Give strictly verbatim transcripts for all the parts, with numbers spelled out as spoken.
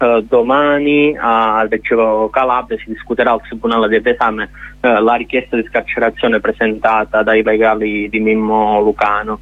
eh, domani a Reggio Calabria si discuterà al Tribunale dell'Esame eh, la richiesta di scarcerazione presentata dai legali di Mimmo Lucano.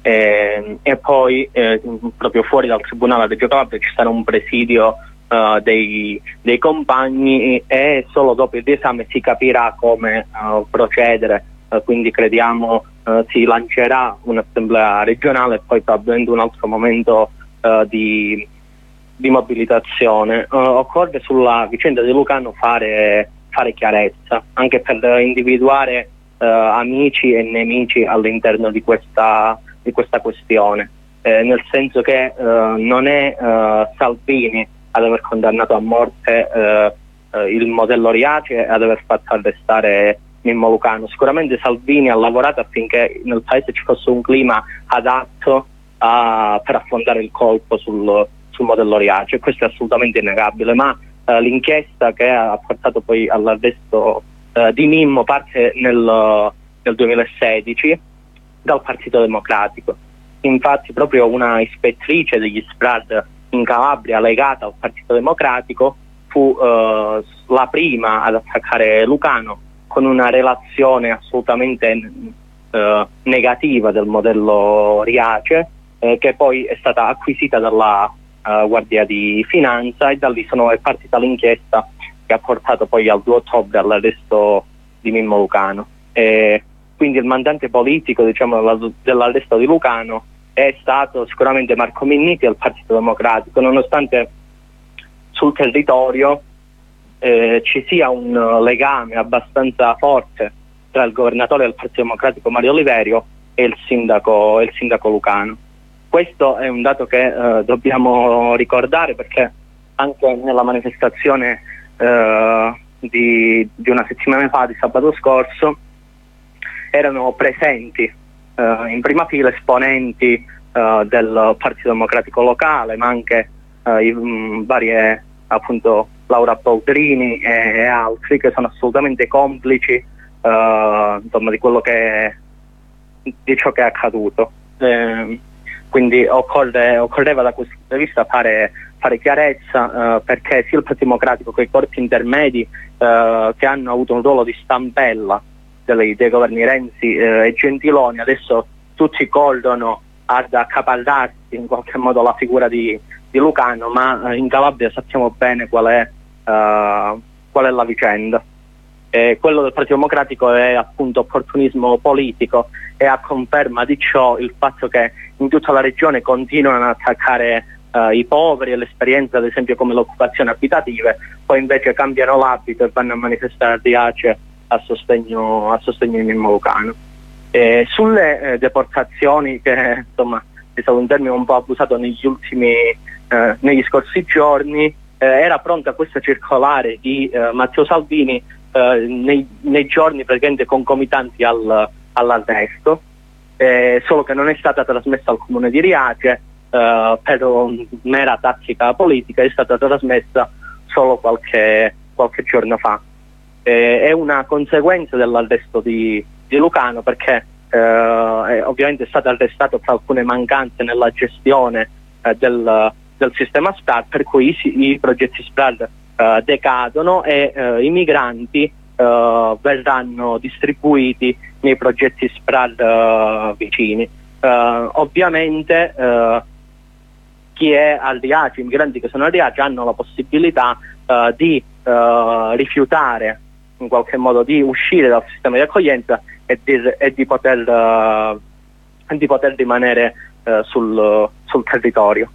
E, e poi eh, proprio fuori dal Tribunale a Reggio Calabria ci sarà un presidio uh, dei, dei compagni, e solo dopo il riesame si capirà come uh, procedere, uh, quindi crediamo uh, si lancerà un'assemblea regionale e poi probabilmente un altro momento uh, di, di mobilitazione. Uh, occorre sulla vicenda di Lucano fare, fare chiarezza, anche per individuare uh, amici e nemici all'interno di questa di questa questione, eh, nel senso che eh, non è eh, Salvini ad aver condannato a morte eh, eh, il modello Riace e ad aver fatto arrestare Mimmo Lucano. Sicuramente Salvini ha lavorato affinché nel paese ci fosse un clima adatto a, per affrontare il colpo sul, sul modello Riace, questo è assolutamente innegabile, ma eh, l'inchiesta che ha portato poi all'arresto eh, di Mimmo parte nel, nel duemilasedici dal Partito Democratico. Infatti proprio una ispettrice degli SPRAD in Calabria legata al Partito Democratico fu eh, la prima ad attaccare Lucano con una relazione assolutamente eh, negativa del modello Riace, eh, che poi è stata acquisita dalla eh, Guardia di Finanza, e da lì sono, è partita l'inchiesta che ha portato poi al due ottobre all'arresto di Mimmo Lucano. E quindi il mandante politico, diciamo, dell'arresto di Lucano è stato sicuramente Marco Minniti al Partito Democratico, nonostante sul territorio eh, ci sia un legame abbastanza forte tra il governatore del Partito Democratico Mario Oliverio e il sindaco, e il sindaco Lucano. Questo è un dato che eh, dobbiamo ricordare, perché anche nella manifestazione eh, di, di una settimana fa, di sabato scorso, erano presenti eh, in prima fila esponenti eh, del Partito Democratico locale, ma anche eh, i, mh, varie, appunto, Laura Boldrini e, e altri, che sono assolutamente complici eh, insomma, di quello che di ciò che è accaduto. Eh, quindi occorre, occorreva da questo punto di vista fare, fare chiarezza, eh, perché sia il Partito Democratico che i corpi intermedi eh, che hanno avuto un ruolo di stampella Dei, dei governi Renzi eh, e Gentiloni adesso tutti corrono ad accaparrarsi in qualche modo la figura di, di Lucano, ma eh, in Calabria sappiamo bene qual è, uh, qual è la vicenda. E quello del Partito Democratico è appunto opportunismo politico, e a conferma di ciò il fatto che in tutta la regione continuano ad attaccare uh, i poveri e l'esperienza ad esempio come l'occupazione abitative, poi invece cambiano l'abito e vanno a manifestare a Riace a sostegno, a sostegno di Mimmo Lucano. Eh, sulle eh, deportazioni, che insomma è stato un termine un po' abusato negli ultimi eh, negli scorsi giorni, eh, era pronta questa circolare di eh, Matteo Salvini eh, nei, nei giorni praticamente concomitanti al, all'arresto, eh, solo che non è stata trasmessa al comune di Riace eh, per mera tattica politica, è stata trasmessa solo qualche, qualche giorno fa. Eh, è una conseguenza dell'arresto di, di Lucano, perché eh, è, ovviamente è stato arrestato per alcune mancanze nella gestione eh, del, del sistema SPRAD, per cui i, i progetti SPRAD eh, decadono e eh, i migranti eh, verranno distribuiti nei progetti SPRAD eh, vicini. Eh, ovviamente eh, chi è a Riace, i migranti che sono a Riace hanno la possibilità eh, di eh, rifiutare in qualche modo di uscire dal sistema di accoglienza e di, e di, poter, uh, di poter rimanere uh, sul, sul territorio.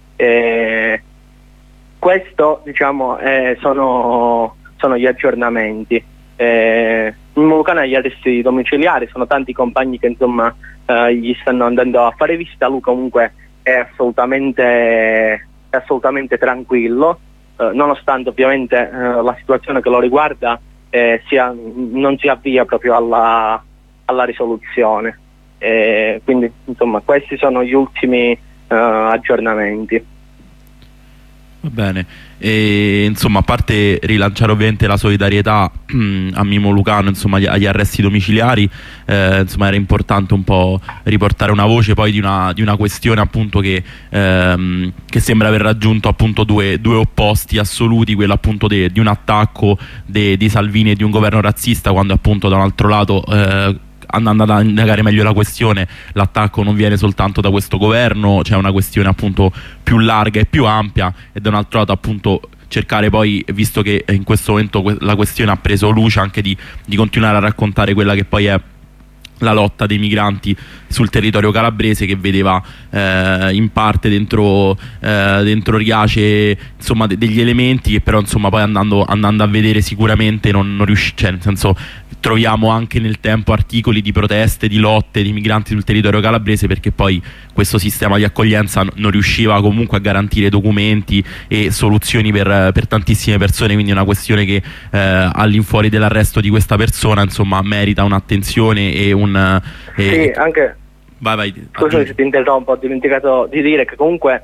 E questo, diciamo, eh, sono, sono gli aggiornamenti. Eh, in Lucano gli arresti domiciliari, sono tanti compagni che insomma uh, gli stanno andando a fare visita. Lui comunque è assolutamente, è assolutamente tranquillo, uh, nonostante ovviamente uh, la situazione che lo riguarda Eh, sia, non si avvia proprio alla, alla risoluzione. Eh, quindi insomma questi sono gli ultimi uh, aggiornamenti. Va bene, e, insomma, a parte rilanciare ovviamente la solidarietà a Mimmo Lucano, insomma, agli arresti domiciliari, eh, insomma, era importante un po' riportare una voce poi di una, di una questione appunto che, ehm, che sembra aver raggiunto appunto due, due opposti assoluti, quello appunto de, di un attacco de, di Salvini e di un governo razzista, quando appunto da un altro lato, eh, andando ad indagare meglio la questione, l'attacco non viene soltanto da questo governo, c'è una questione appunto più larga e più ampia, e da un altro lato appunto cercare poi, visto che in questo momento la questione ha preso luce, anche di, di continuare a raccontare quella che poi è la lotta dei migranti sul territorio calabrese, che vedeva eh, in parte dentro, eh, dentro Riace, insomma, de degli elementi che però, insomma, poi andando, andando a vedere sicuramente non, non riusci, cioè, nel senso, troviamo anche nel tempo articoli di proteste, di lotte di migranti sul territorio calabrese, perché poi questo sistema di accoglienza non riusciva comunque a garantire documenti e soluzioni per, per tantissime persone, quindi è una questione che eh, all'infuori dell'arresto di questa persona, insomma, merita un'attenzione e un... Eh, sì, anche... Vai, vai. Scusami se ti interrompo, ho dimenticato di dire che comunque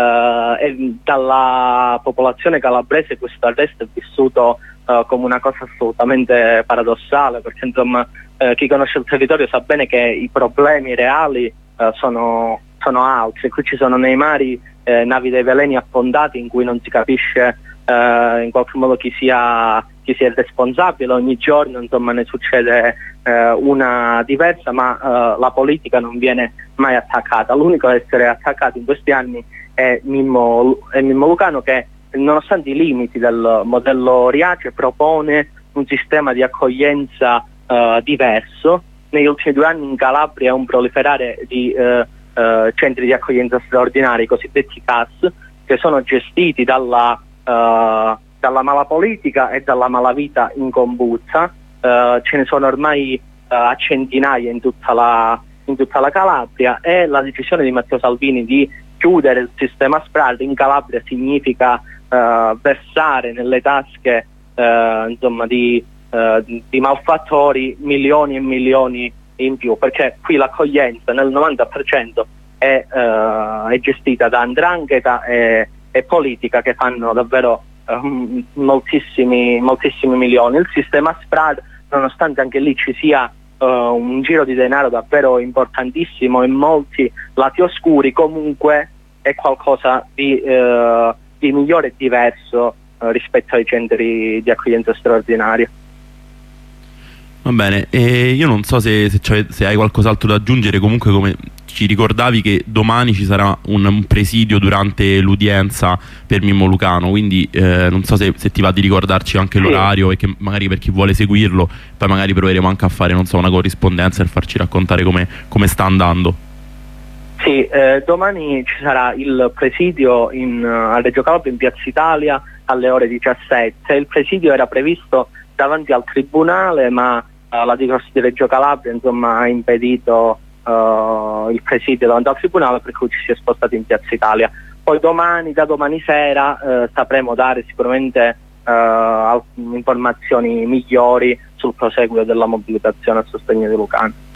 eh, dalla popolazione calabrese questo arresto è vissuto eh, come una cosa assolutamente paradossale, perché insomma eh, chi conosce il territorio sa bene che i problemi reali eh, sono, sono altri. Qui ci sono nei mari eh, navi dei veleni affondati in cui non si capisce eh, in qualche modo chi sia, chi sia il responsabile. Ogni giorno, insomma, ne succede eh, una diversa, ma eh, la politica non viene mai attaccata. L'unico a essere attaccato in questi anni è Mimmo, è Mimmo Lucano, che nonostante i limiti del modello Riace propone un sistema di accoglienza eh, diverso. Negli ultimi due anni in Calabria è un proliferare di eh, eh, centri di accoglienza straordinari, i cosiddetti C A S, che sono gestiti dalla, eh, dalla mala politica e dalla malavita in combuzza. Uh, ce ne sono ormai uh, a centinaia in tutta, la, in tutta la Calabria, e la decisione di Matteo Salvini di chiudere il sistema S P R A R in Calabria significa uh, versare nelle tasche uh, insomma, di, uh, di malfattori milioni e milioni in più, perché qui l'accoglienza nel novanta per cento è, uh, è gestita da 'ndrangheta e, e politica, che fanno davvero uh, moltissimi, moltissimi milioni. Il sistema S P R A R, nonostante anche lì ci sia uh, un giro di denaro davvero importantissimo e molti lati oscuri, comunque è qualcosa di, uh, di migliore e diverso uh, rispetto ai centri di accoglienza straordinaria. Va bene, e io non so se, se, se hai qualcos'altro da aggiungere. Comunque, come ci ricordavi, che domani ci sarà un, un presidio durante l'udienza per Mimmo Lucano, quindi eh, non so se, se ti va di ricordarci anche sì. l'orario, e che magari per chi vuole seguirlo poi magari proveremo anche a fare, non so, una corrispondenza per farci raccontare come, come sta andando. Sì, eh, domani ci sarà il presidio in, uh, a Reggio Calabria, in Piazza Italia, alle ore diciassette. Il presidio era previsto davanti al tribunale, ma uh, la Diocesi di Reggio Calabria, insomma, ha impedito uh, il presidio davanti al tribunale, per cui ci si è spostati in Piazza Italia. Poi domani, da domani sera, uh, sapremo dare sicuramente uh, informazioni migliori sul proseguo della mobilitazione a sostegno di Lucano.